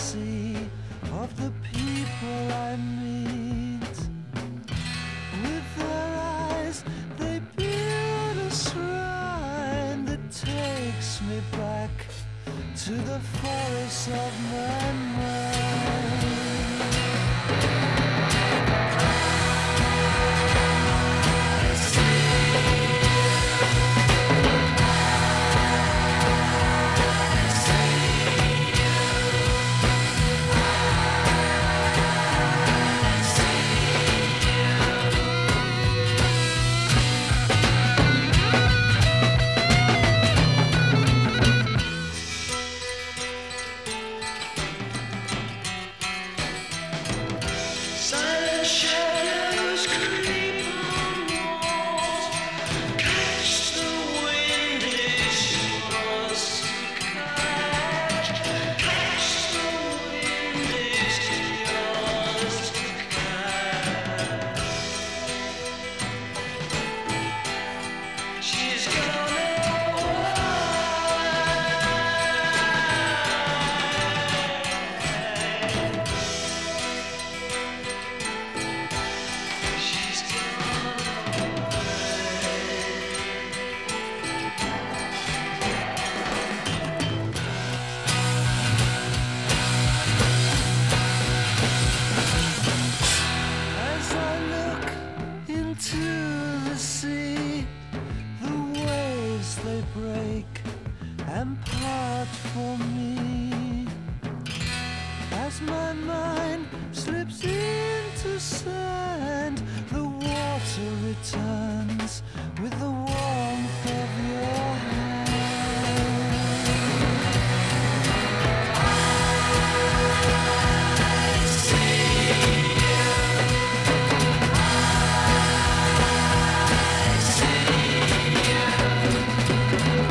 sea of the people I meet. With their eyes they build a shrine that takes me back to the forests of my mind. And part for me as my mind slips into sand. The water returns with the warmth of your hand. I see you. I see you.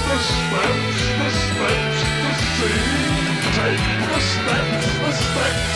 Take the steps